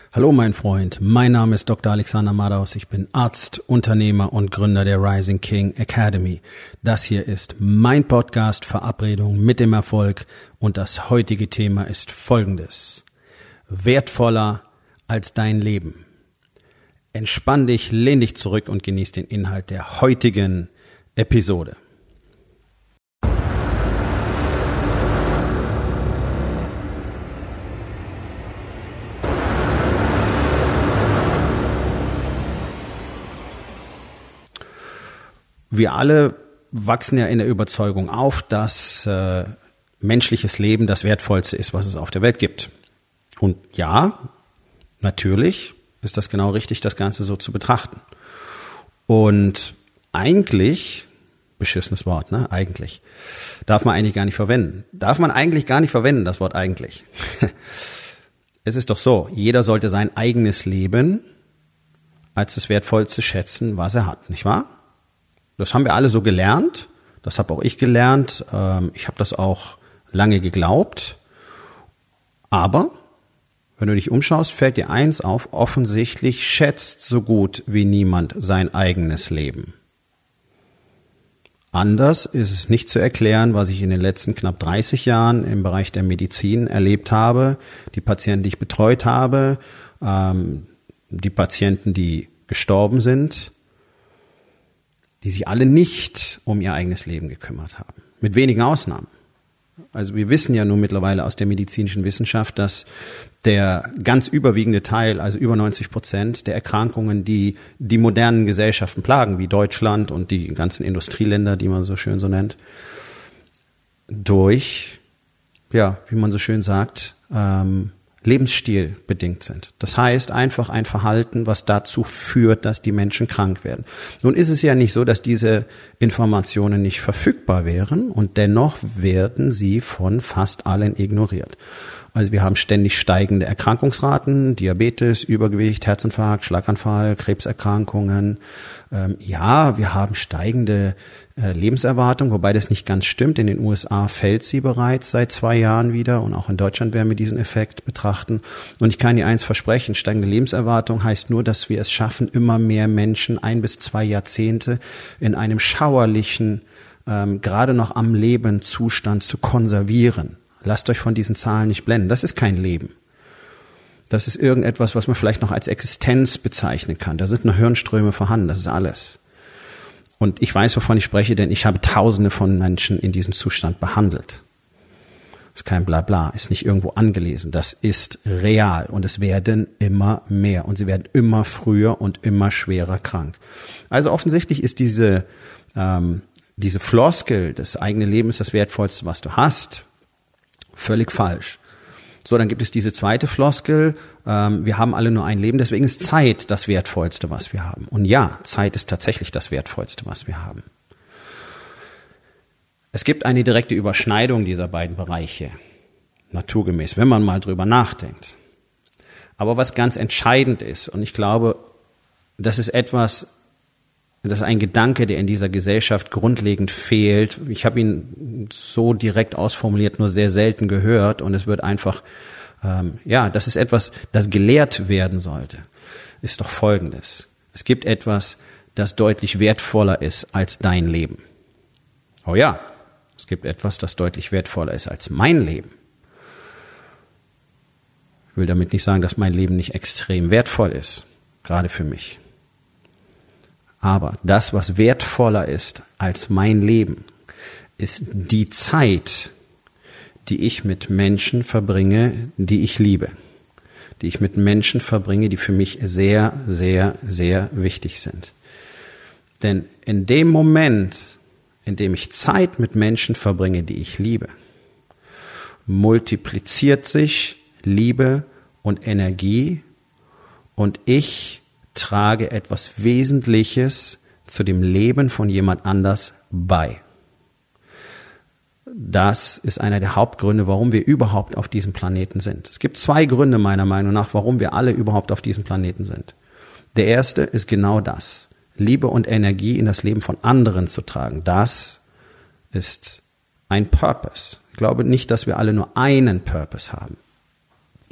Hallo mein Freund, mein Name ist Dr. Alexander Madaus, ich bin Arzt, Unternehmer und Gründer der Rising King Academy. Das hier ist mein Podcast Verabredung mit dem Erfolg und das heutige Thema ist folgendes: Wertvoller als dein Leben. Entspann dich, lehn dich zurück und genieß den Inhalt der heutigen Episode. Wir alle wachsen ja in der Überzeugung auf, dass menschliches Leben das Wertvollste ist, was es auf der Welt gibt. Und ja, natürlich ist das genau richtig, das Ganze so zu betrachten. Und eigentlich, beschissenes Wort, ne? Eigentlich, darf man eigentlich gar nicht verwenden. Darf man eigentlich gar nicht verwenden, das Wort eigentlich. Es ist doch so, jeder sollte sein eigenes Leben als das Wertvollste schätzen, was er hat, nicht wahr? Das haben wir alle so gelernt, das habe auch ich gelernt, ich habe das auch lange geglaubt, aber wenn du dich umschaust, fällt dir eins auf: offensichtlich schätzt so gut wie niemand sein eigenes Leben. Anders ist es nicht zu erklären, was ich in den letzten knapp 30 Jahren im Bereich der Medizin erlebt habe, die Patienten, die ich betreut habe, die Patienten, die gestorben sind, die sich alle nicht um ihr eigenes Leben gekümmert haben. Mit wenigen Ausnahmen. Also wir wissen ja nun mittlerweile aus der medizinischen Wissenschaft, dass der ganz überwiegende Teil, also über 90% der Erkrankungen, die die modernen Gesellschaften plagen, wie Deutschland und die ganzen Industrieländer, die man so schön so nennt, durch, ja, wie man so schön sagt, Lebensstil bedingt sind. Das heißt einfach ein Verhalten, was dazu führt, dass die Menschen krank werden. Nun ist es ja nicht so, dass diese Informationen nicht verfügbar wären und dennoch werden sie von fast allen ignoriert. Also wir haben ständig steigende Erkrankungsraten, Diabetes, Übergewicht, Herzinfarkt, Schlaganfall, Krebserkrankungen. Ja, wir haben steigende Lebenserwartung, wobei das nicht ganz stimmt. In den USA fällt sie bereits seit 2 Jahren wieder und auch in Deutschland werden wir diesen Effekt betrachten. Und ich kann dir eins versprechen: steigende Lebenserwartung heißt nur, dass wir es schaffen, immer mehr Menschen 1 bis 2 Jahrzehnte in einem schauerlichen, gerade noch am Leben Zustand zu konservieren. Lasst euch von diesen Zahlen nicht blenden. Das ist kein Leben. Das ist irgendetwas, was man vielleicht noch als Existenz bezeichnen kann. Da sind noch Hirnströme vorhanden, das ist alles. Und ich weiß, wovon ich spreche, denn ich habe Tausende von Menschen in diesem Zustand behandelt. Das ist kein Blabla, ist nicht irgendwo angelesen. Das ist real und es werden immer mehr und sie werden immer früher und immer schwerer krank. Also offensichtlich ist diese Floskel, das eigene Leben ist das Wertvollste, was du hast, völlig falsch. So, dann gibt es diese zweite Floskel, wir haben alle nur ein Leben, deswegen ist Zeit das Wertvollste, was wir haben. Und ja, Zeit ist tatsächlich das Wertvollste, was wir haben. Es gibt eine direkte Überschneidung dieser beiden Bereiche, naturgemäß, wenn man mal drüber nachdenkt. Aber was ganz entscheidend ist, und ich glaube, das ist ein Gedanke, der in dieser Gesellschaft grundlegend fehlt. Ich habe ihn so direkt ausformuliert nur sehr selten gehört und es wird einfach, das ist etwas, das gelehrt werden sollte, ist doch Folgendes: Es gibt etwas, das deutlich wertvoller ist als dein Leben. Oh ja, es gibt etwas, das deutlich wertvoller ist als mein Leben. Ich will damit nicht sagen, dass mein Leben nicht extrem wertvoll ist, gerade für mich. Aber das, was wertvoller ist als mein Leben, ist die Zeit, die ich mit Menschen verbringe, die ich liebe. Die ich mit Menschen verbringe, die für mich sehr, sehr, sehr wichtig sind. Denn in dem Moment, in dem ich Zeit mit Menschen verbringe, die ich liebe, multipliziert sich Liebe und Energie und ich trage etwas Wesentliches zu dem Leben von jemand anders bei. Das ist einer der Hauptgründe, warum wir überhaupt auf diesem Planeten sind. Es gibt 2 Gründe meiner Meinung nach, warum wir alle überhaupt auf diesem Planeten sind. Der erste ist genau das: Liebe und Energie in das Leben von anderen zu tragen. Das ist ein Purpose. Ich glaube nicht, dass wir alle nur einen Purpose haben.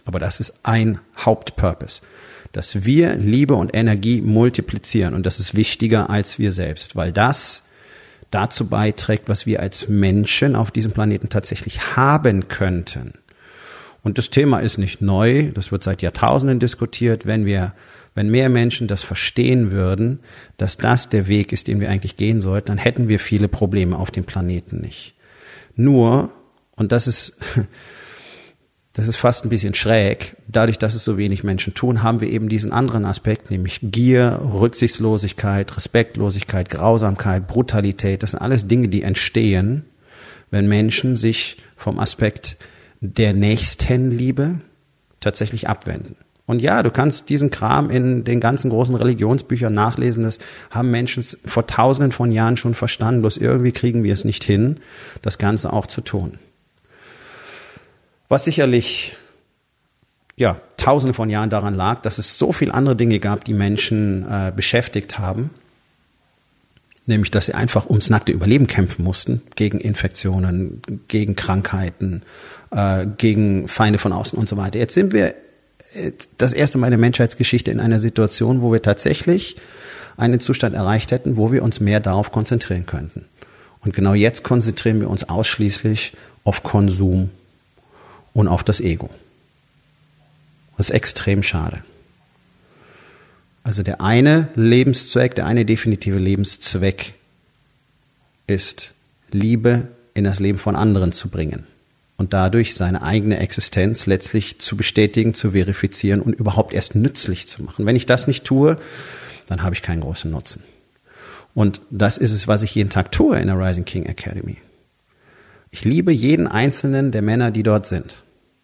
Aber das ist ein Hauptpurpose, dass wir Liebe und Energie multiplizieren. Und das ist wichtiger als wir selbst, weil das dazu beiträgt, was wir als Menschen auf diesem Planeten tatsächlich haben könnten. Und das Thema ist nicht neu, das wird seit Jahrtausenden diskutiert. Wenn mehr Menschen das verstehen würden, dass das der Weg ist, den wir eigentlich gehen sollten, dann hätten wir viele Probleme auf dem Planeten nicht. Nur, und das ist fast ein bisschen schräg, dadurch, dass es so wenig Menschen tun, haben wir eben diesen anderen Aspekt, nämlich Gier, Rücksichtslosigkeit, Respektlosigkeit, Grausamkeit, Brutalität. Das sind alles Dinge, die entstehen, wenn Menschen sich vom Aspekt der Nächstenliebe tatsächlich abwenden. Und ja, du kannst diesen Kram in den ganzen großen Religionsbüchern nachlesen. Das haben Menschen vor Tausenden von Jahren schon verstanden. Bloß irgendwie kriegen wir es nicht hin, das Ganze auch zu tun. Was sicherlich, Tausende von Jahren daran lag, dass es so viele andere Dinge gab, die Menschen beschäftigt haben. Nämlich, dass sie einfach ums nackte Überleben kämpfen mussten. Gegen Infektionen, gegen Krankheiten, gegen Feinde von außen und so weiter. Jetzt sind wir das erste Mal in der Menschheitsgeschichte in einer Situation, wo wir tatsächlich einen Zustand erreicht hätten, wo wir uns mehr darauf konzentrieren könnten. Und genau jetzt konzentrieren wir uns ausschließlich auf Konsum und auf das Ego. Das ist extrem schade. Also der eine Lebenszweck, der eine definitive Lebenszweck ist, Liebe in das Leben von anderen zu bringen und dadurch seine eigene Existenz letztlich zu bestätigen, zu verifizieren und überhaupt erst nützlich zu machen. Wenn ich das nicht tue, dann habe ich keinen großen Nutzen. Und das ist es, was ich jeden Tag tue in der Rising King Academy. Ich liebe jeden einzelnen der Männer, die dort sind.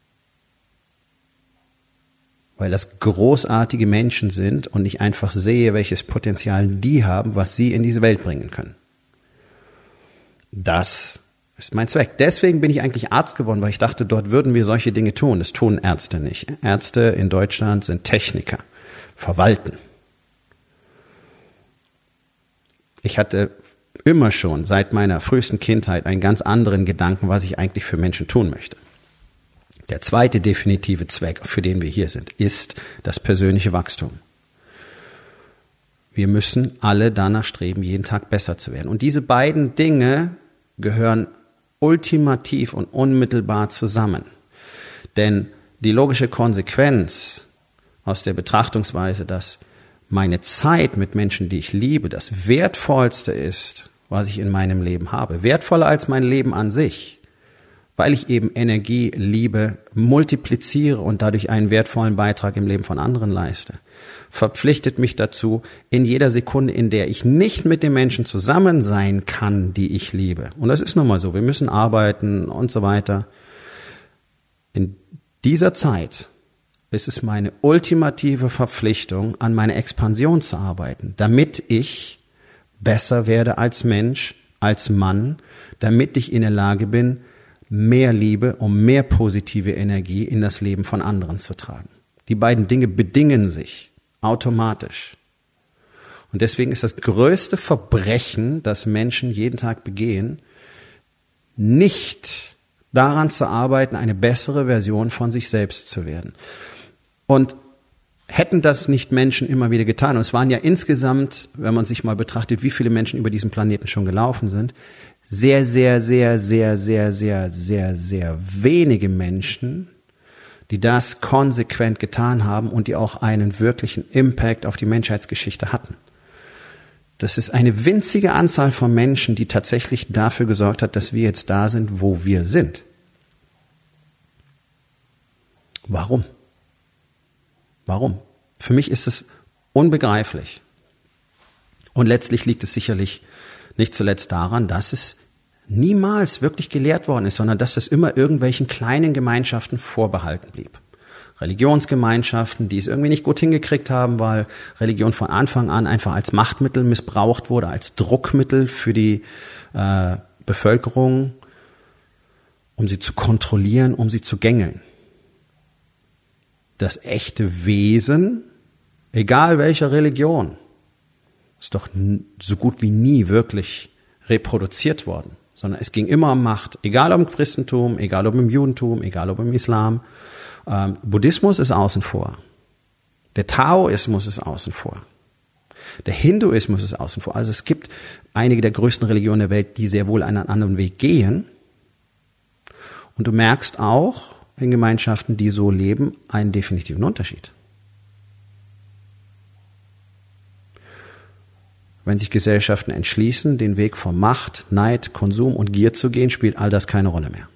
Weil das großartige Menschen sind und ich einfach sehe, welches Potenzial die haben, was sie in diese Welt bringen können. Das ist mein Zweck. Deswegen bin ich eigentlich Arzt geworden, weil ich dachte, dort würden wir solche Dinge tun. Das tun Ärzte nicht. Ärzte in Deutschland sind Techniker, verwalten. Ich hatte immer schon seit meiner frühesten Kindheit einen ganz anderen Gedanken, was ich eigentlich für Menschen tun möchte. Der zweite definitive Zweck, für den wir hier sind, ist das persönliche Wachstum. Wir müssen alle danach streben, jeden Tag besser zu werden. Und diese beiden Dinge gehören ultimativ und unmittelbar zusammen. Denn die logische Konsequenz aus der Betrachtungsweise, dass meine Zeit mit Menschen, die ich liebe, das Wertvollste ist, was ich in meinem Leben habe, wertvoller als mein Leben an sich, weil ich eben Energie, Liebe multipliziere und dadurch einen wertvollen Beitrag im Leben von anderen leiste, verpflichtet mich dazu, in jeder Sekunde, in der ich nicht mit den Menschen zusammen sein kann, die ich liebe. Und das ist nun mal so, wir müssen arbeiten und so weiter. In dieser Zeit ist es meine ultimative Verpflichtung, an meiner Expansion zu arbeiten, damit ich besser werde als Mensch, als Mann, damit ich in der Lage bin, mehr Liebe und mehr positive Energie in das Leben von anderen zu tragen. Die beiden Dinge bedingen sich automatisch. Und deswegen ist das größte Verbrechen, das Menschen jeden Tag begehen, nicht daran zu arbeiten, eine bessere Version von sich selbst zu werden. Und hätten das nicht Menschen immer wieder getan, und es waren ja insgesamt, wenn man sich mal betrachtet, wie viele Menschen über diesen Planeten schon gelaufen sind, sehr, sehr, sehr, sehr, sehr, sehr, sehr, sehr wenige Menschen, die das konsequent getan haben und die auch einen wirklichen Impact auf die Menschheitsgeschichte hatten. Das ist eine winzige Anzahl von Menschen, die tatsächlich dafür gesorgt hat, dass wir jetzt da sind, wo wir sind. Warum? Warum? Für mich ist es unbegreiflich. Und letztlich liegt es sicherlich nicht zuletzt daran, dass es niemals wirklich gelehrt worden ist, sondern dass es immer irgendwelchen kleinen Gemeinschaften vorbehalten blieb. Religionsgemeinschaften, die es irgendwie nicht gut hingekriegt haben, weil Religion von Anfang an einfach als Machtmittel missbraucht wurde, als Druckmittel für die Bevölkerung, um sie zu kontrollieren, um sie zu gängeln. Das echte Wesen, egal welcher Religion, ist doch so gut wie nie wirklich reproduziert worden. sondern es ging immer um Macht, egal ob im Christentum, egal ob im Judentum, egal ob im Islam. Buddhismus ist außen vor. Der Taoismus ist außen vor. Der Hinduismus ist außen vor. Also es gibt einige der größten Religionen der Welt, die sehr wohl einen anderen Weg gehen. Und du merkst auch in Gemeinschaften, die so leben, einen definitiven Unterschied. Wenn sich Gesellschaften entschließen, den Weg von Macht, Neid, Konsum und Gier zu gehen, spielt all das keine Rolle mehr.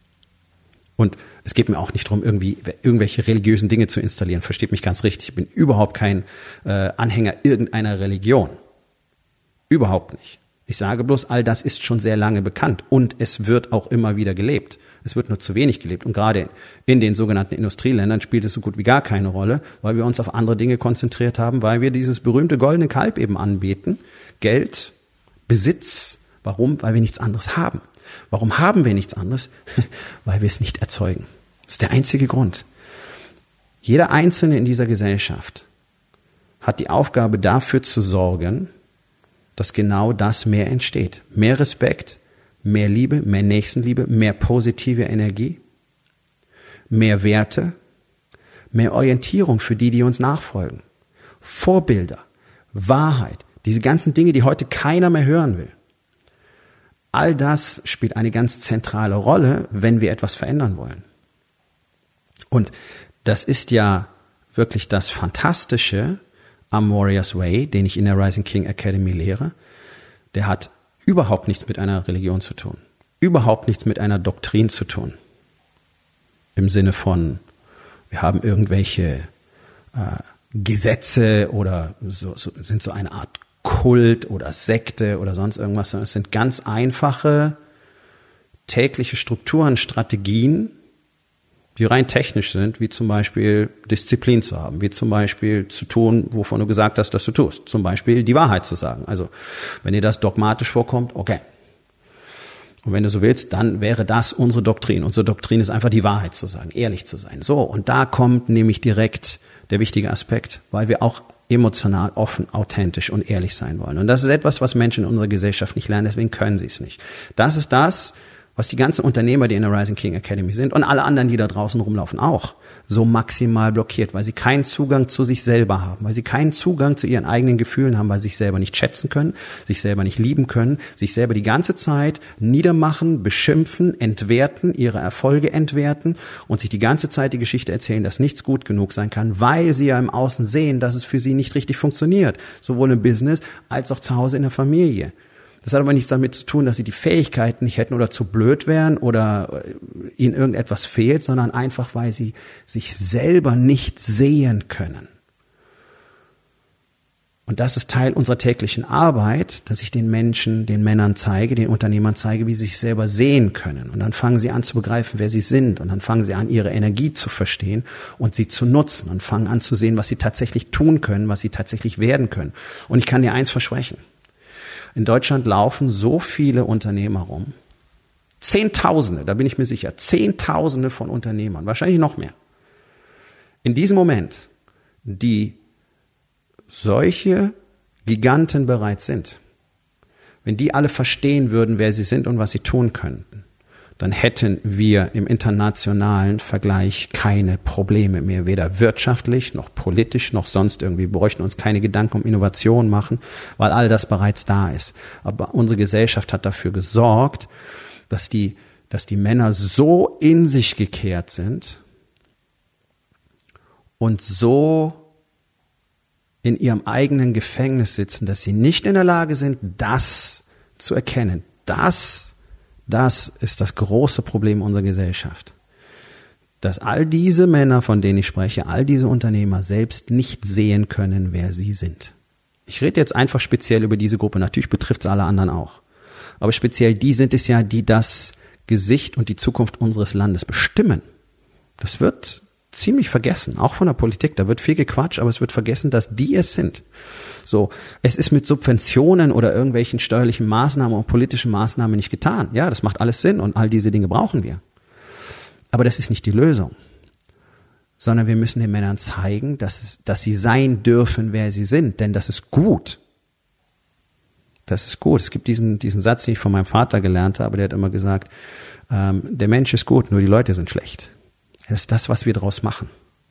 Und es geht mir auch nicht darum, irgendwelche religiösen Dinge zu installieren. Versteht mich ganz richtig. Ich bin überhaupt kein Anhänger irgendeiner Religion. Überhaupt nicht. Ich sage bloß, all das ist schon sehr lange bekannt und es wird auch immer wieder gelebt. Es wird nur zu wenig gelebt. Und gerade in den sogenannten Industrieländern spielt es so gut wie gar keine Rolle, weil wir uns auf andere Dinge konzentriert haben, weil wir dieses berühmte goldene Kalb eben anbeten. Geld, Besitz. Warum? Weil wir nichts anderes haben. Warum haben wir nichts anderes? Weil wir es nicht erzeugen. Das ist der einzige Grund. Jeder Einzelne in dieser Gesellschaft hat die Aufgabe, dafür zu sorgen, dass genau das mehr entsteht. Mehr Respekt, mehr Liebe, mehr Nächstenliebe, mehr positive Energie, mehr Werte, mehr Orientierung für die uns nachfolgen. Vorbilder, Wahrheit, diese ganzen Dinge, die heute keiner mehr hören will. All das spielt eine ganz zentrale Rolle, wenn wir etwas verändern wollen. Und das ist ja wirklich das Fantastische am Warriors Way, den ich in der Rising King Academy lehre. Der hat überhaupt nichts mit einer Religion zu tun. Überhaupt nichts mit einer Doktrin zu tun. Im Sinne von, wir haben irgendwelche Gesetze oder sind so eine Art Kult oder Sekte oder sonst irgendwas, sondern es sind ganz einfache tägliche Strukturen, Strategien, die rein technisch sind, wie zum Beispiel Disziplin zu haben, wie zum Beispiel zu tun, wovon du gesagt hast, dass du tust. Zum Beispiel die Wahrheit zu sagen. Also wenn dir das dogmatisch vorkommt, okay. Und wenn du so willst, dann wäre das unsere Doktrin. Unsere Doktrin ist einfach die Wahrheit zu sagen, ehrlich zu sein. So, und da kommt nämlich direkt der wichtige Aspekt, weil wir auch emotional, offen, authentisch und ehrlich sein wollen. Und das ist etwas, was Menschen in unserer Gesellschaft nicht lernen, deswegen können sie es nicht. Das ist das, was die ganzen Unternehmer, die in der Rising King Academy sind und alle anderen, die da draußen rumlaufen, auch so maximal blockiert, weil sie keinen Zugang zu sich selber haben, weil sie keinen Zugang zu ihren eigenen Gefühlen haben, weil sie sich selber nicht schätzen können, sich selber nicht lieben können, sich selber die ganze Zeit niedermachen, beschimpfen, entwerten, ihre Erfolge entwerten und sich die ganze Zeit die Geschichte erzählen, dass nichts gut genug sein kann, weil sie ja im Außen sehen, dass es für sie nicht richtig funktioniert, sowohl im Business als auch zu Hause in der Familie. Das hat aber nichts damit zu tun, dass sie die Fähigkeiten nicht hätten oder zu blöd wären oder ihnen irgendetwas fehlt, sondern einfach, weil sie sich selber nicht sehen können. Und das ist Teil unserer täglichen Arbeit, dass ich den Menschen, den Männern zeige, den Unternehmern zeige, wie sie sich selber sehen können. Und dann fangen sie an zu begreifen, wer sie sind. Und dann fangen sie an, ihre Energie zu verstehen und sie zu nutzen. Und fangen an zu sehen, was sie tatsächlich tun können, was sie tatsächlich werden können. Und ich kann dir eins versprechen. In Deutschland laufen so viele Unternehmer rum. Zehntausende, da bin ich mir sicher. Zehntausende von Unternehmern, wahrscheinlich noch mehr. In diesem Moment, die solche Giganten bereits sind, wenn die alle verstehen würden, wer sie sind und was sie tun könnten, dann hätten wir im internationalen Vergleich keine Probleme mehr, weder wirtschaftlich noch politisch noch sonst irgendwie. Wir bräuchten uns keine Gedanken um Innovation machen, weil all das bereits da ist. Aber unsere Gesellschaft hat dafür gesorgt, dass die Männer so in sich gekehrt sind und so in ihrem eigenen Gefängnis sitzen, dass sie nicht in der Lage sind, das zu erkennen. Das ist das große Problem unserer Gesellschaft. Dass all diese Männer, von denen ich spreche, all diese Unternehmer selbst nicht sehen können, wer sie sind. Ich rede jetzt einfach speziell über diese Gruppe. Natürlich betrifft es alle anderen auch. Aber speziell die sind es ja, die das Gesicht und die Zukunft unseres Landes bestimmen. Das wird ziemlich vergessen, auch von der Politik. Da wird viel gequatscht, aber es wird vergessen, dass die es sind. So, es ist mit Subventionen oder irgendwelchen steuerlichen Maßnahmen und politischen Maßnahmen nicht getan. Ja, das macht alles Sinn und all diese Dinge brauchen wir. Aber das ist nicht die Lösung. Sondern wir müssen den Männern zeigen, dass sie sein dürfen, wer sie sind. Denn das ist gut. Das ist gut. Es gibt diesen Satz, den ich von meinem Vater gelernt habe, der hat immer gesagt, der Mensch ist gut, nur die Leute sind schlecht. Das ist das, was wir daraus machen.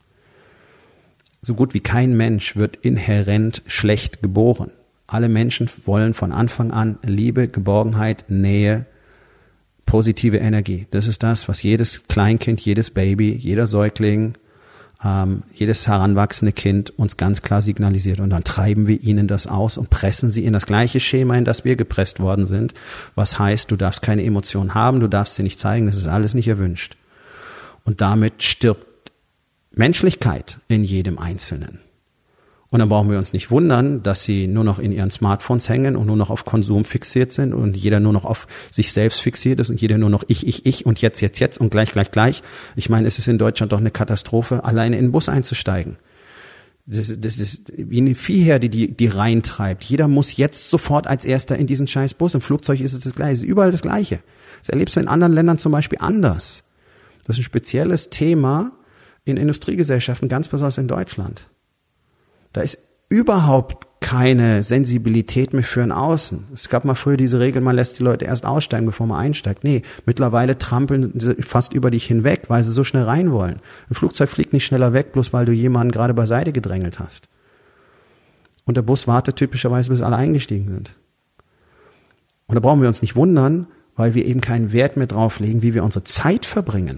So gut wie kein Mensch wird inhärent schlecht geboren. Alle Menschen wollen von Anfang an Liebe, Geborgenheit, Nähe, positive Energie. Das ist das, was jedes Kleinkind, jedes Baby, jeder Säugling, jedes heranwachsende Kind uns ganz klar signalisiert. Und dann treiben wir ihnen das aus und pressen sie in das gleiche Schema, in das wir gepresst worden sind. Was heißt, du darfst keine Emotionen haben, du darfst sie nicht zeigen, das ist alles nicht erwünscht. Und damit stirbt Menschlichkeit in jedem Einzelnen. Und dann brauchen wir uns nicht wundern, dass sie nur noch in ihren Smartphones hängen und nur noch auf Konsum fixiert sind und jeder nur noch auf sich selbst fixiert ist und jeder nur noch ich und jetzt und gleich. Ich meine, es ist in Deutschland doch eine Katastrophe, alleine in den Bus einzusteigen. Das ist wie eine Viehherde, die reintreibt. Jeder muss jetzt sofort als Erster in diesen scheiß Bus. Im Flugzeug ist es das Gleiche, es ist überall das Gleiche. Das erlebst du in anderen Ländern zum Beispiel anders. Das ist ein spezielles Thema in Industriegesellschaften, ganz besonders in Deutschland. Da ist überhaupt keine Sensibilität mehr für ein Außen. Es gab mal früher diese Regel, man lässt die Leute erst aussteigen, bevor man einsteigt. Nee, mittlerweile trampeln sie fast über dich hinweg, weil sie so schnell rein wollen. Ein Flugzeug fliegt nicht schneller weg, bloß weil du jemanden gerade beiseite gedrängelt hast. Und der Bus wartet typischerweise, bis alle eingestiegen sind. Und da brauchen wir uns nicht wundern, weil wir eben keinen Wert mehr drauf legen, wie wir unsere Zeit verbringen.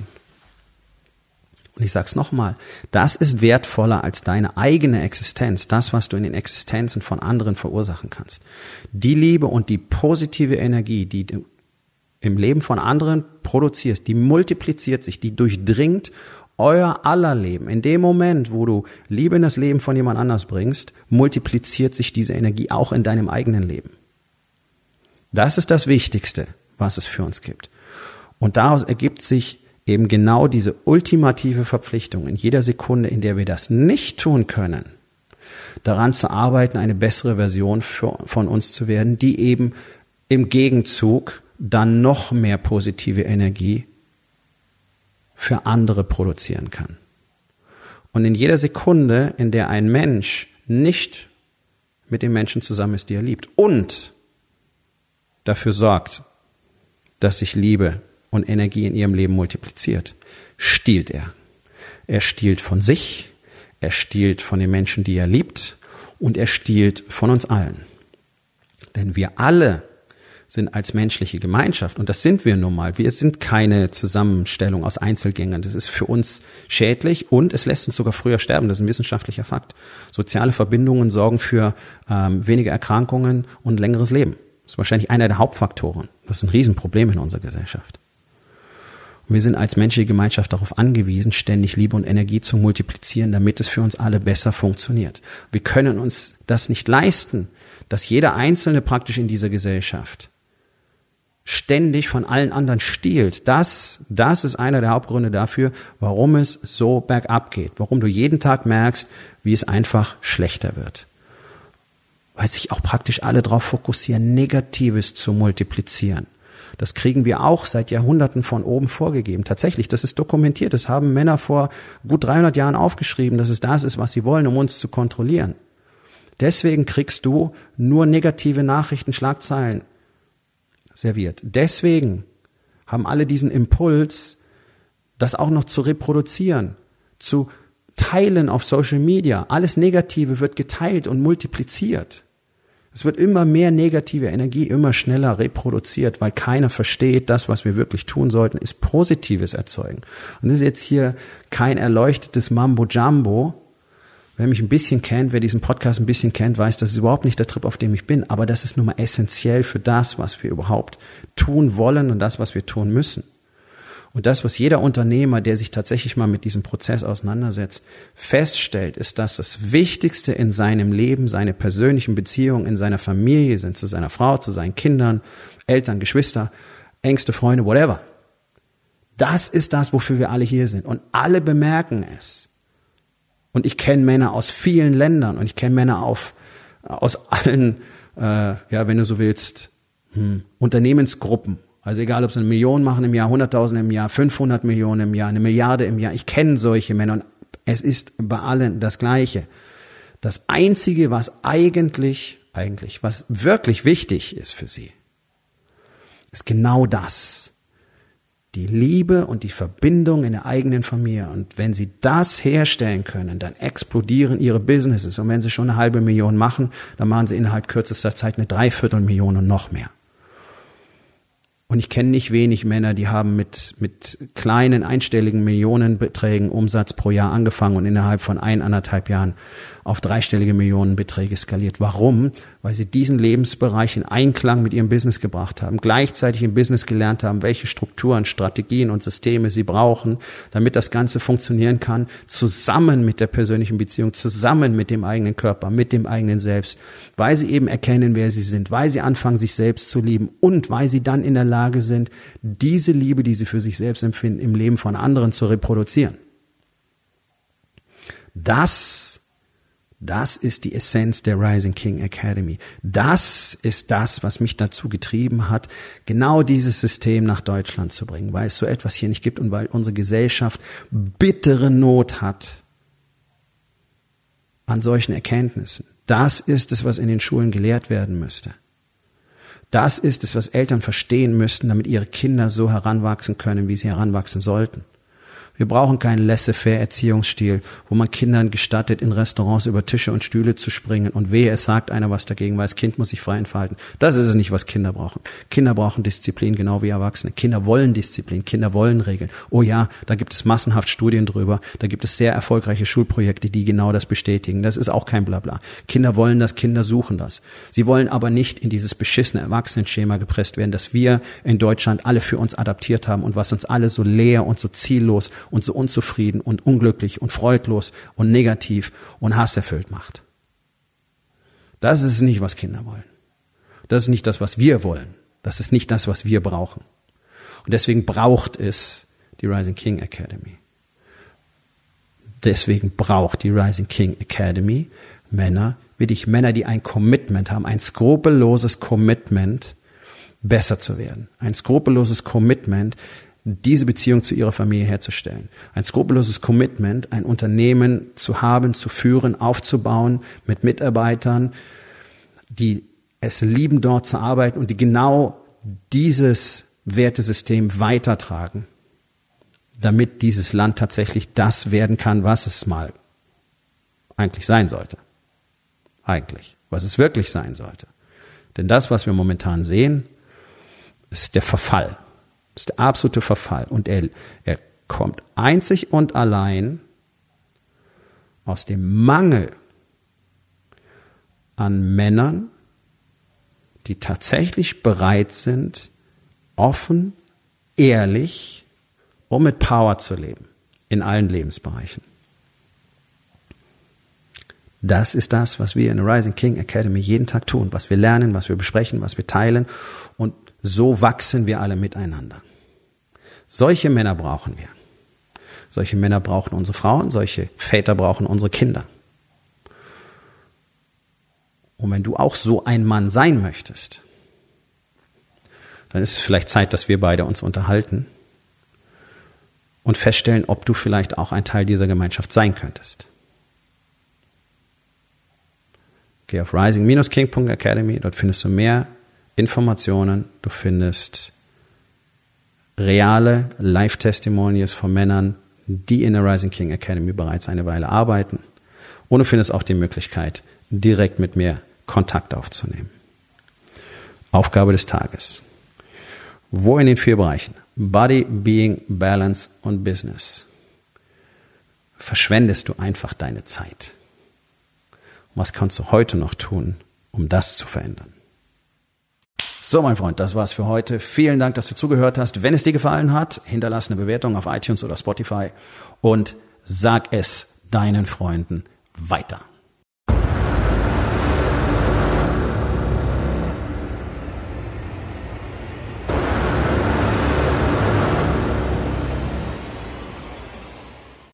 Und ich sag's nochmal, das ist wertvoller als deine eigene Existenz, das, was du in den Existenzen von anderen verursachen kannst. Die Liebe und die positive Energie, die du im Leben von anderen produzierst, die multipliziert sich, die durchdringt euer aller Leben. In dem Moment, wo du Liebe in das Leben von jemand anders bringst, multipliziert sich diese Energie auch in deinem eigenen Leben. Das ist das Wichtigste, was es für uns gibt. Und daraus ergibt sich eben genau diese ultimative Verpflichtung in jeder Sekunde, in der wir das nicht tun können, daran zu arbeiten, eine bessere Version von uns zu werden, die eben im Gegenzug dann noch mehr positive Energie für andere produzieren kann. Und in jeder Sekunde, in der ein Mensch nicht mit den Menschen zusammen ist, die er liebt und dafür sorgt, dass sich Liebe und Energie in ihrem Leben multipliziert, stiehlt er. Er stiehlt von sich, er stiehlt von den Menschen, die er liebt und er stiehlt von uns allen. Denn wir alle sind als menschliche Gemeinschaft, und das sind wir nun mal, wir sind keine Zusammenstellung aus Einzelgängern, das ist für uns schädlich und es lässt uns sogar früher sterben, das ist ein wissenschaftlicher Fakt. Soziale Verbindungen sorgen für weniger Erkrankungen und längeres Leben. Das ist wahrscheinlich einer der Hauptfaktoren. Das ist ein Riesenproblem in unserer Gesellschaft. Und wir sind als menschliche Gemeinschaft darauf angewiesen, ständig Liebe und Energie zu multiplizieren, damit es für uns alle besser funktioniert. Wir können uns das nicht leisten, dass jeder Einzelne praktisch in dieser Gesellschaft ständig von allen anderen stiehlt. Das ist einer der Hauptgründe dafür, warum es so bergab geht, warum du jeden Tag merkst, wie es einfach schlechter wird. Weil sich auch praktisch alle darauf fokussieren, Negatives zu multiplizieren. Das kriegen wir auch seit Jahrhunderten von oben vorgegeben. Tatsächlich, das ist dokumentiert. Das haben Männer vor gut 300 Jahren aufgeschrieben, dass es das ist, was sie wollen, um uns zu kontrollieren. Deswegen kriegst du nur negative Nachrichten, Schlagzeilen serviert. Deswegen haben alle diesen Impuls, das auch noch zu reproduzieren, zu teilen auf Social Media. Alles Negative wird geteilt und multipliziert. Es wird immer mehr negative Energie, immer schneller reproduziert, weil keiner versteht, das, was wir wirklich tun sollten, ist Positives erzeugen. Und das ist jetzt hier kein erleuchtetes Mambo-Jumbo. Wer mich ein bisschen kennt, wer diesen Podcast ein bisschen kennt, weiß, das ist überhaupt nicht der Trip, auf dem ich bin. Aber das ist nun mal essentiell für das, was wir überhaupt tun wollen und das, was wir tun müssen. Und das, was jeder Unternehmer, der sich tatsächlich mal mit diesem Prozess auseinandersetzt, feststellt, ist, dass das Wichtigste in seinem Leben seine persönlichen Beziehungen in seiner Familie sind, zu seiner Frau, zu seinen Kindern, Eltern, Geschwister, engste Freunde, whatever. Das ist das, wofür wir alle hier sind. Und alle bemerken es. Und ich kenne Männer aus vielen Ländern und ich kenne Männer aus allen, wenn du so willst, Unternehmensgruppen. Also egal, ob sie 1 Million machen im Jahr, 100.000 im Jahr, 500 Millionen im Jahr, 1 Milliarde im Jahr. Ich kenne solche Männer und es ist bei allen das Gleiche. Das Einzige, was eigentlich eigentlich, was wirklich wichtig ist für sie, ist genau das. Die Liebe und die Verbindung in der eigenen Familie. Und wenn sie das herstellen können, dann explodieren ihre Businesses. Und wenn sie schon 500.000 machen, dann machen sie innerhalb kürzester Zeit eine 250.000 und noch mehr. Und ich kenne nicht wenig Männer, die haben mit kleinen einstelligen Millionenbeträgen Umsatz pro Jahr angefangen und innerhalb von 1,5 Jahren auf 3-stellige Millionenbeträge skaliert. Warum? Weil sie diesen Lebensbereich in Einklang mit ihrem Business gebracht haben, gleichzeitig im Business gelernt haben, welche Strukturen, Strategien und Systeme sie brauchen, damit das Ganze funktionieren kann, zusammen mit der persönlichen Beziehung, zusammen mit dem eigenen Körper, mit dem eigenen Selbst, weil sie eben erkennen, wer sie sind, weil sie anfangen, sich selbst zu lieben und weil sie dann in der Lage sind, diese Liebe, die sie für sich selbst empfinden, im Leben von anderen zu reproduzieren. Das ist die Essenz der Rising King Academy. Das ist das, was mich dazu getrieben hat, genau dieses System nach Deutschland zu bringen, weil es so etwas hier nicht gibt und weil unsere Gesellschaft bittere Not hat an solchen Erkenntnissen. Das ist es, was in den Schulen gelehrt werden müsste. Das ist es, was Eltern verstehen müssten, damit ihre Kinder so heranwachsen können, wie sie heranwachsen sollten. Wir brauchen keinen laissez-faire-Erziehungsstil, wo man Kindern gestattet, in Restaurants über Tische und Stühle zu springen und wehe, es sagt einer was dagegen, weil das Kind muss sich frei entfalten. Das ist es nicht, was Kinder brauchen. Kinder brauchen Disziplin, genau wie Erwachsene. Kinder wollen Disziplin, Kinder wollen Regeln. Oh ja, da gibt es massenhaft Studien drüber, da gibt es sehr erfolgreiche Schulprojekte, die genau das bestätigen. Das ist auch kein Blabla. Kinder wollen das, Kinder suchen das. Sie wollen aber nicht in dieses beschissene Erwachsenenschema gepresst werden, das wir in Deutschland alle für uns adaptiert haben und was uns alle so leer und so ziellos und so unzufrieden und unglücklich und freudlos und negativ und hasserfüllt macht. Das ist nicht, was Kinder wollen. Das ist nicht das, was wir wollen. Das ist nicht das, was wir brauchen. Und deswegen braucht es die Rising King Academy. Deswegen braucht die Rising King Academy Männer wie dich, Männer, die ein Commitment haben, ein skrupelloses Commitment, besser zu werden. Ein skrupelloses Commitment, diese Beziehung zu ihrer Familie herzustellen. Ein skrupelloses Commitment, ein Unternehmen zu haben, zu führen, aufzubauen mit Mitarbeitern, die es lieben, dort zu arbeiten und die genau dieses Wertesystem weitertragen, damit dieses Land tatsächlich das werden kann, was es mal eigentlich sein sollte. Eigentlich, was es wirklich sein sollte. Denn das, was wir momentan sehen, ist der Verfall. Das ist der absolute Verfall. Und er kommt einzig und allein aus dem Mangel an Männern, die tatsächlich bereit sind, offen, ehrlich und mit Power zu leben. In allen Lebensbereichen. Das ist das, was wir in der Rising King Academy jeden Tag tun, was wir lernen, was wir besprechen, was wir teilen. Und so wachsen wir alle miteinander. Solche Männer brauchen wir. Solche Männer brauchen unsere Frauen, solche Väter brauchen unsere Kinder. Und wenn du auch so ein Mann sein möchtest, dann ist es vielleicht Zeit, dass wir beide uns unterhalten und feststellen, ob du vielleicht auch ein Teil dieser Gemeinschaft sein könntest. Geh auf rising-king.academy, dort findest du mehr Informationen, du findest reale Live-Testimonials von Männern, die in der Rising King Academy bereits eine Weile arbeiten. Und du findest auch die Möglichkeit, direkt mit mir Kontakt aufzunehmen. Aufgabe des Tages. Wo in den 4 Bereichen Body, Being, Balance und Business verschwendest du einfach deine Zeit? Was kannst du heute noch tun, um das zu verändern? So, mein Freund, das war's für heute. Vielen Dank, dass du zugehört hast. Wenn es dir gefallen hat, hinterlass eine Bewertung auf iTunes oder Spotify und sag es deinen Freunden weiter.